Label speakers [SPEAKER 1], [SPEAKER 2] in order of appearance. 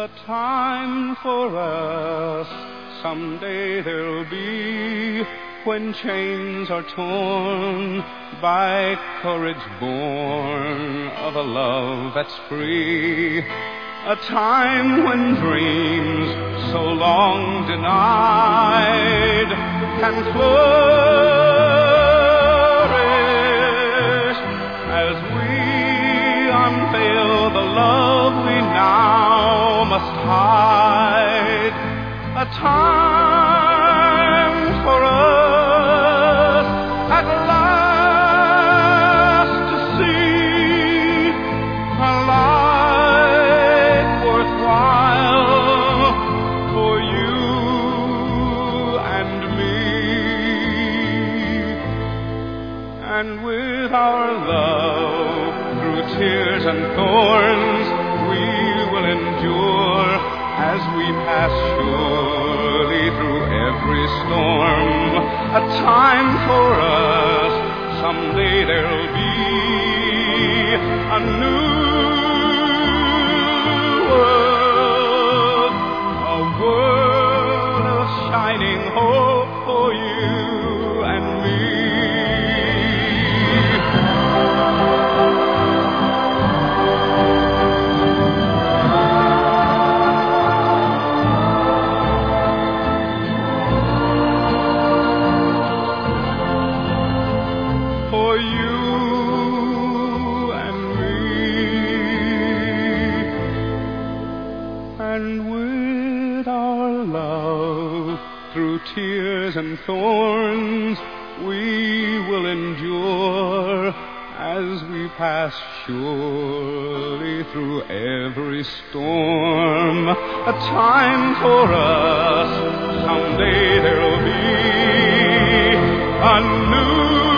[SPEAKER 1] A time for us, someday there'll be, when chains are torn by courage born of a love that's free. A time when dreams so long denied can flourish as we unveil the love we now must hide. A time for us at last to see a life worthwhile for you and me. And with our love through tears and thorns we will endure as we pass surely through every storm. A time for us, someday there'll be a new world, a world of shining hope for you and me. For you and me. And with our love through tears and thorns we will endure as we pass surely through every storm. A time for us, someday there'll be a new